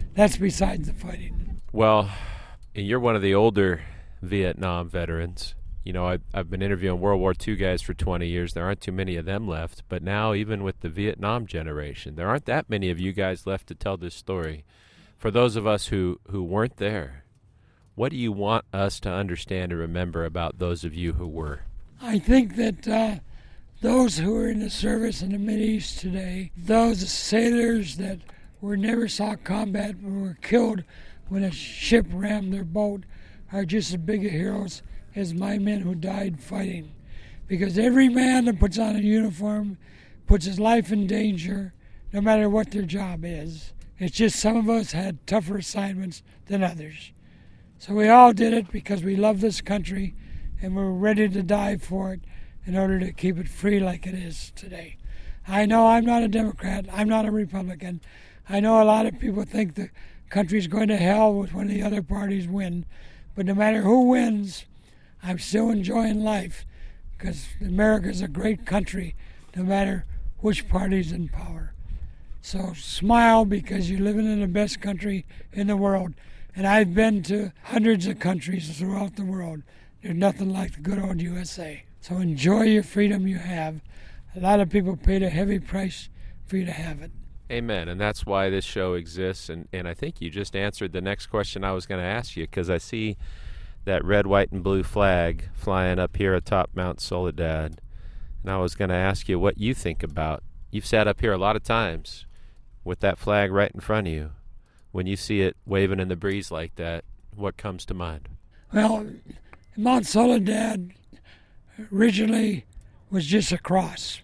that's besides the fighting. Well, you're one of the older Vietnam veterans. You know, I've been interviewing World War II guys for 20 years. There aren't too many of them left. But now, even with the Vietnam generation, there aren't that many of you guys left to tell this story. For those of us who weren't there, what do you want us to understand and remember about those of you who were? I think that those who are in the service in the Mideast today, those sailors that never saw combat but were killed when a ship rammed their boat, are just as big a heroes as my men who died fighting. Because every man that puts on a uniform puts his life in danger, no matter what their job is. It's just some of us had tougher assignments than others. So we all did it because we love this country and we're ready to die for it in order to keep it free like it is today. I know I'm not a Democrat, I'm not a Republican. I know a lot of people think the country's going to hell when the other parties win. But no matter who wins, I'm still enjoying life because America's a great country no matter which party's in power. So smile because you're living in the best country in the world. And I've been to hundreds of countries throughout the world. There's nothing like the good old USA. So enjoy your freedom you have. A lot of people paid a heavy price for you to have it. Amen. And that's why this show exists. And I think you just answered the next question I was going to ask you, because I see that red, white, and blue flag flying up here atop Mount Soledad. And I was going to ask you what you think about. You've sat up here a lot of times with that flag right in front of you. When you see it waving in the breeze like that, what comes to mind? Well, Mount Soledad originally was just a cross.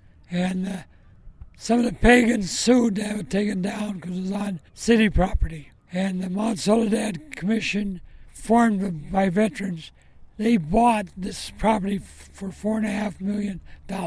And some of the pagans sued to have it taken down because it was on city property. And the Mount Soledad Commission, formed by veterans, they bought this property for $4.5 million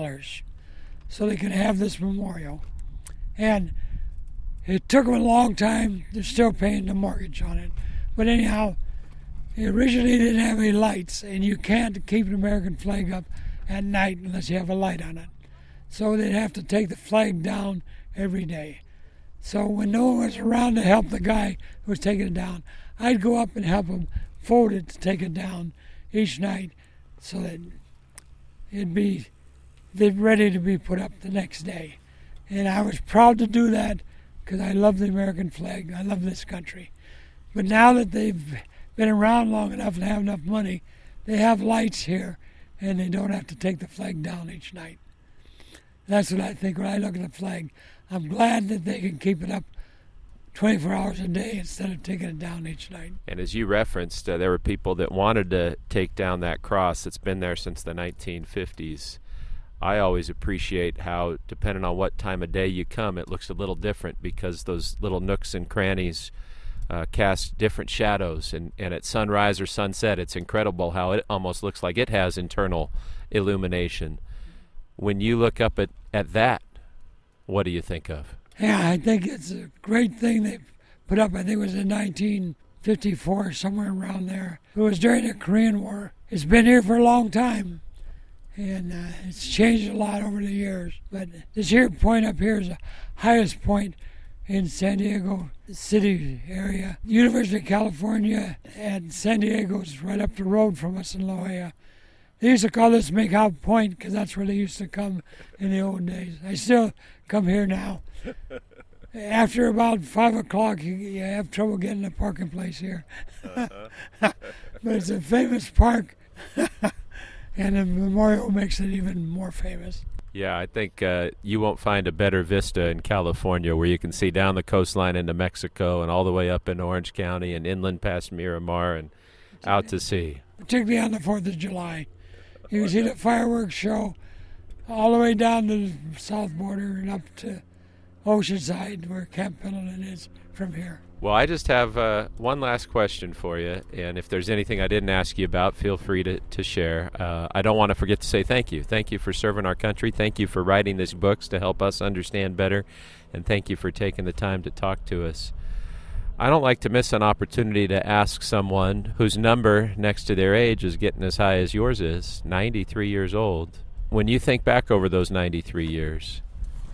so they could have this memorial. And it took them a long time. They're still paying the mortgage on it. But anyhow, it originally didn't have any lights, and you can't keep an American flag up at night unless you have a light on it. So they'd have to take the flag down every day. So when no one was around to help the guy who was taking it down, I'd go up and help him fold it to take it down each night so that it'd be ready to be put up the next day. And I was proud to do that because I love the American flag. I love this country. But now that they've been around long enough and have enough money, they have lights here and they don't have to take the flag down each night. That's what I think when I look at the flag. I'm glad that they can keep it up 24 hours a day instead of taking it down each night. And as you referenced, there were people that wanted to take down that cross that's been there since the 1950s. I always appreciate how, depending on what time of day you come, it looks a little different because those little nooks and crannies cast different shadows. And at sunrise or sunset, it's incredible how it almost looks like it has internal illumination. When you look up at that, what do you think of? Yeah, I think it's a great thing they put up. I think it was in 1954, somewhere around there. It was during the Korean War. It's been here for a long time, and it's changed a lot over the years. But this here point up here is the highest point in San Diego City area. University of California and San Diego is right up the road from us in La Jolla. They used to call this Makeout Point because that's where they used to come in the old days. I still come here now. After about 5 o'clock, you have trouble getting a parking place here. But it's a famous park, and the memorial makes it even more famous. Yeah, I think you won't find a better vista in California where you can see down the coastline into Mexico and all the way up into Orange County and inland past Miramar and out to sea. Particularly on the 4th of July. You can see the fireworks show all the way down to the south border and up to Oceanside, where Camp Pendleton is from here. Well, I just have one last question for you, and if there's anything I didn't ask you about, feel free to share. I don't want to forget to say thank you. Thank you for serving our country. Thank you for writing these books to help us understand better, and thank you for taking the time to talk to us. I don't like to miss an opportunity to ask someone whose number next to their age is getting as high as yours is, 93 years old. When you think back over those 93 years,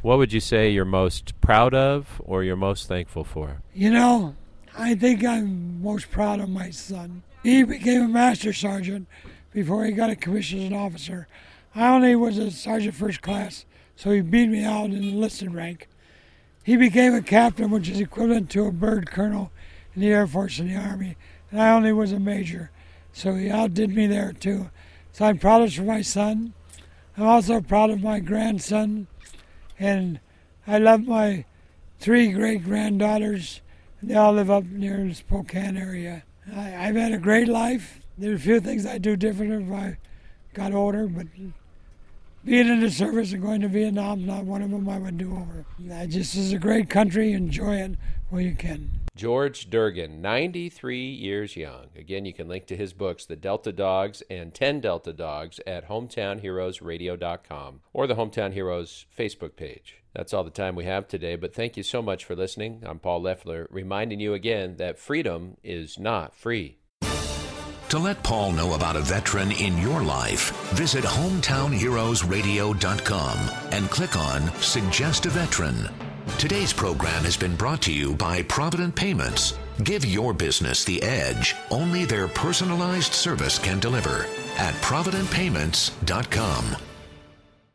What would you say you're most proud of or you're most thankful for? You know, I think I'm most proud of my son. He became a master sergeant before he got a commission as an officer. I only was a sergeant first class, so he beat me out in the enlisted rank. He became a captain, which is equivalent to a bird colonel in the Air Force and the Army, and I only was a major, so he outdid me there too. So I'm proudest for my son. I'm also proud of my grandson, and I love my 3 great-granddaughters. They all live up near the Spokane area. I've had a great life. There are a few things I'd do different if I got older, but being in the service and going to Vietnam is not one of them I would do over. This is a great country. Enjoy it while you can. George Durgan, 93 years young. Again, you can link to his books, The Delta Dogs and 10 Delta Dogs, at hometownheroesradio.com or the Hometown Heroes Facebook page. That's all the time we have today, but thank you so much for listening. I'm Paul Leffler, reminding you again that freedom is not free. To let Paul know about a veteran in your life, visit hometownheroesradio.com and click on Suggest a Veteran. Today's program has been brought to you by Provident Payments. Give your business the edge only their personalized service can deliver at providentpayments.com.